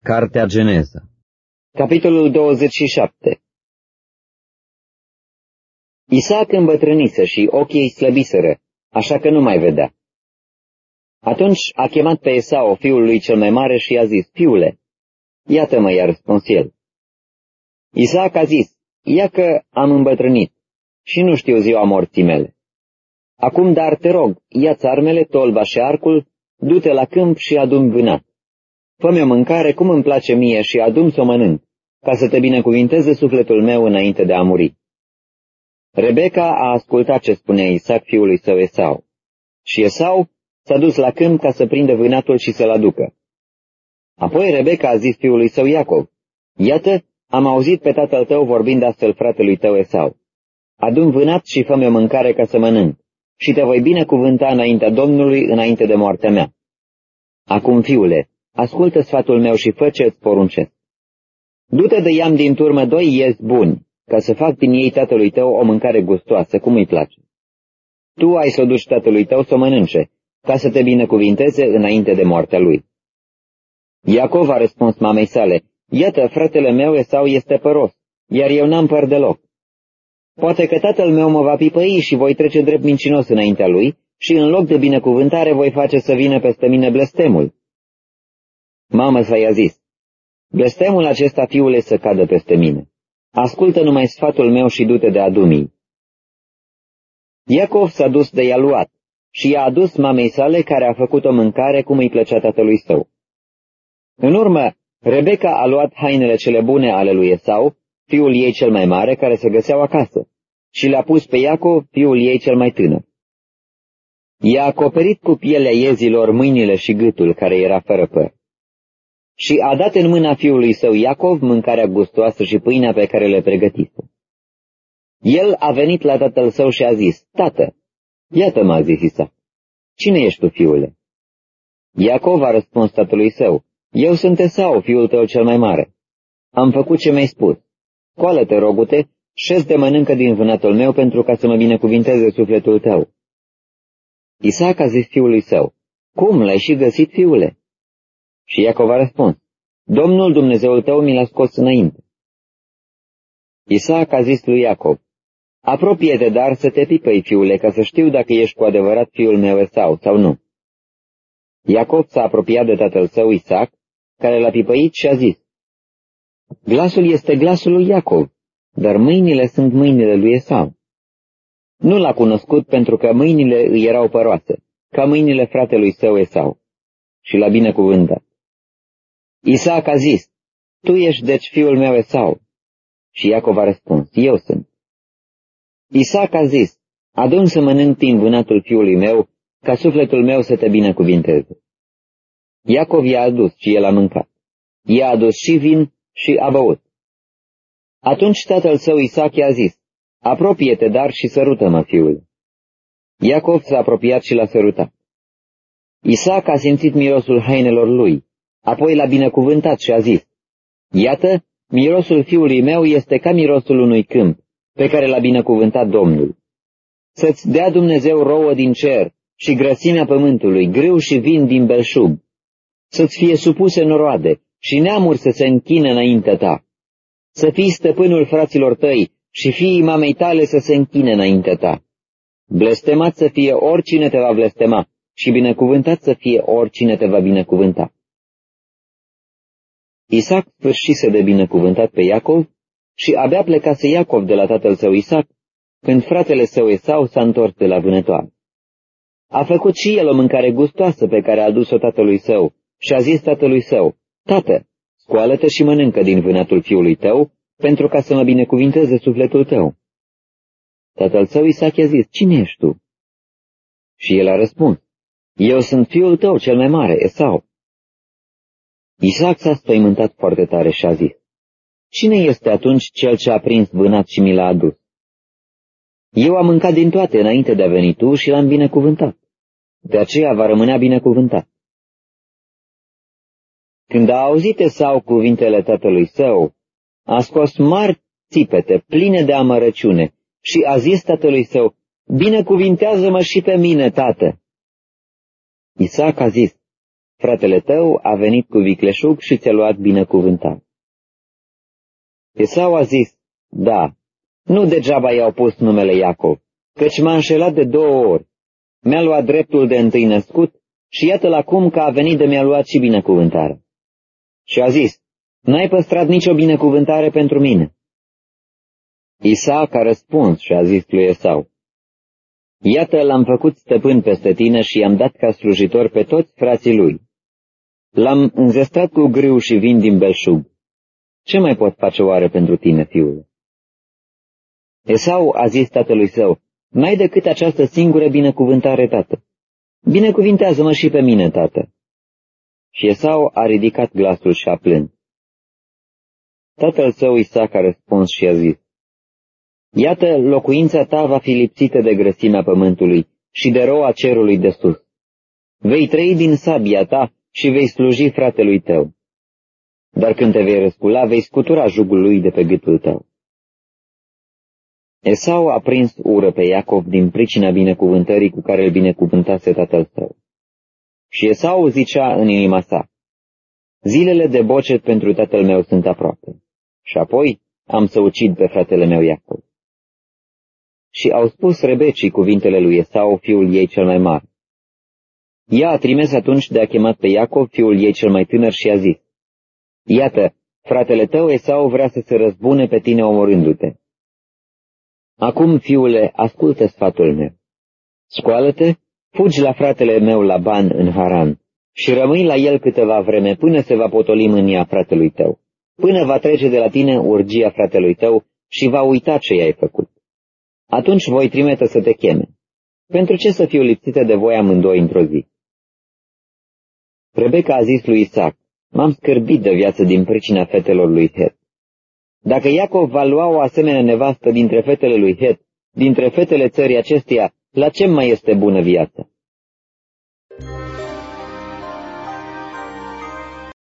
Cartea Geneza. Capitolul 27. Isaac îmbătrânise și ochii îi slăbiseră, așa că nu mai vedea. Atunci a chemat pe Esau, fiul lui cel mai mare, și i-a zis: Fiule, iată-mă, i-a răspuns el. Isaac a zis: ia că am îmbătrânit și nu știu ziua morții mele. Acum dar te rog, ia-ți armele, tolba și arcul, du-te la câmp și adu-mi vânat. Fă-mi o mâncare cum îmi place mie și adu-mi să o mănânc, ca să te binecuvinteze sufletul meu înainte de a muri. Rebeka a ascultat ce spunea Isaac fiului său Esau. Și Esau s-a dus la câmp ca să prindă vânatul și să-l aducă. Apoi Rebeka a zis fiului său Iacov: iată, am auzit pe tatăl tău vorbind astfel fratelui tău Esau. Adu-mi vânat și fă-mi o mâncare ca să mănânc, și te voi binecuvânta înaintea Domnului înainte de moartea mea. Acum, fiule, ascultă sfatul meu și fă ce îți poruncesc. Du-te de iam din turmă 2 iezi buni, ca să fac din ei tatălui tău o mâncare gustoasă, cum îi place. Tu ai să o duci tatălui tău să o mănânce, ca să te binecuvinteze înainte de moartea lui. Iacov a răspuns mamei sale: iată, fratele meu Esau este păros, iar eu n-am păr deloc. Poate că tatăl meu mă va pipăi și voi trece drept mincinos înaintea lui și în loc de binecuvântare voi face să vină peste mine blestemul. Mama sa i-a zis: blestemul acesta, fiule, să cadă peste mine. Ascultă numai sfatul meu și du-te de adumii. Iacov s-a dus de i-a luat și i-a adus mamei sale, care a făcut o mâncare cum îi plăcea tatălui său. În urmă, Rebeka a luat hainele cele bune ale lui Esau, fiul ei cel mai mare, care se găseau acasă, și le-a pus pe Iacov, fiul ei cel mai tânăr. I-a acoperit cu pielea iezilor mâinile și gâtul, care era fără păr. Și a dat în mâna fiului său Iacov mâncarea gustoasă și pâinea pe care le pregătise. El a venit la tatăl său și a zis: tată, iată-mă, a zis Isaac. Cine ești tu, fiule? Iacov a răspuns tatălui său: eu sunt Esau, fiul tău cel mai mare. Am făcut ce mi-ai spus. Scoală-te, rogu-te, șezi de mănâncă din vânatul meu pentru ca să mă binecuvinteze sufletul tău. Isaac a zis fiului său: cum, l-ai și găsit, fiule? Și Iacov a răspuns: Domnul Dumnezeul tău mi l-a scos înainte. Isaac a zis lui Iacov: apropie-te dar să te pipăi, fiule, ca să știu dacă ești cu adevărat fiul meu Esau sau nu. Iacov s-a apropiat de tatăl său Isaac, care l-a pipăit și a zis: glasul este glasul lui Iacov, dar mâinile sunt mâinile lui Esau. Nu l-a cunoscut pentru că mâinile îi erau păroase, ca mâinile fratelui său Esau, și l-a binecuvântat. Isaac a zis: tu ești deci fiul meu Esau? Și Iacov a răspuns: eu sunt. Isaac a zis: adu-mi să mănânc din vânatul fiului meu, ca sufletul meu să te binecuvinteze. Iacov i-a adus și el a mâncat. I-a adus și vin și a băut. Atunci tatăl său Isaac i-a zis: apropie-te dar și sărută-mă, fiule. Iacov s-a apropiat și l-a sărutat. Isaac a simțit mirosul hainelor lui, apoi l-a binecuvântat și a zis: iată, mirosul fiului meu este ca mirosul unui câmp, pe care l-a binecuvântat Domnul. Să-ți dea Dumnezeu rouă din cer și grăsimea pământului, grâu și vin din belșug. Să-ți fie supuse noroade și neamuri să se închine înaintea ta. Să fii stăpânul fraților tăi și fiii mamei tale să se închine înaintea ta. Blestemat să fie oricine te va blestema și binecuvântat să fie oricine te va binecuvânta. Isaac sfârșise de binecuvântat pe Iacov și abia plecase Iacov de la tatăl său Isaac, când fratele său Esau s-a întors de la vânătoare. A făcut și el o mâncare gustoasă pe care a adus-o tatălui său și a zis tatălui său: tată, scoală-te și mănâncă din vânatul fiului tău, pentru ca să mă binecuvinteze sufletul tău. Tatăl său Isaac i-a zis: cine ești tu? Și el a răspuns: eu sunt fiul tău cel mai mare, Esau. Isaac s-a spăimântat foarte tare și a zis: cine este atunci cel ce a prins vânat și mi l-a adus? Eu am mâncat din toate înainte de a veni tu și l-am binecuvântat. De aceea va rămânea binecuvântat. Când a auzit Esau cuvintele tatălui său, a scos mari țipete pline de amărăciune și a zis tatălui său: binecuvintează-mă și pe mine, tată. Isaac a zis: fratele tău a venit cu vicleșug și ți-a luat binecuvântare. Esau a zis, da, nu degeaba i-au pus numele Iacov, căci m-a înșelat de 2 ori. Mi-a luat dreptul de întâi născut și iată-l acum că a venit de mi-a luat și binecuvântarea. Și a zis, n-ai păstrat nicio binecuvântare pentru mine. Isaac a răspuns și a zis lui Esau, iată l-am făcut stăpân peste tine și i-am dat ca slujitor pe toți frații lui. L-am înzestrat cu grâu și vin din belșug. Ce mai pot face oare pentru tine, fiule? Esau a zis tatălui său, n-ai decât această singură binecuvântare, tată. Binecuvintează-mă și pe mine, tată. Și Esau a ridicat glasul și a plâns. Tatăl său Isaac a răspuns și a zis, iată, locuința ta va fi lipsită de grăsimea pământului și de roa cerului de sus. Vei trăi din sabia ta și vei sluji fratelui tău. Dar când te vei răscula, vei scutura jugul lui de pe gâtul tău. Esau a prins ură pe Iacov din pricina binecuvântării cu care îl binecuvântase tatăl său. Și Esau zicea în inima sa, zilele de bocet pentru tatăl meu sunt aproape, și apoi am să ucid pe fratele meu Iacov. Și au spus Rebecii cuvintele lui Esau, fiul ei cel mai mare. Ea a trimis atunci de a chemat pe Iacov, fiul ei cel mai tânăr, și a zis, iată, fratele tău Esau vrea să se răzbune pe tine omorându-te. Acum, fiule, ascultă sfatul meu. Scoală-te, fugi la fratele meu Laban în Haran și rămâi la el câteva vreme până se va potoli mânia fratelui tău, până va trece de la tine urgia fratelui tău și va uita ce i-ai făcut. Atunci voi trimite să te cheme. Pentru ce să fiu lipsită de voi amândoi într-o zi? Rebecca a zis lui Isaac, m-am scârbit de viață din pricina fetelor lui Het. Dacă Iacov va lua o asemenea nevastă dintre fetele lui Het, dintre fetele țării acesteia, la ce mai este bună viața?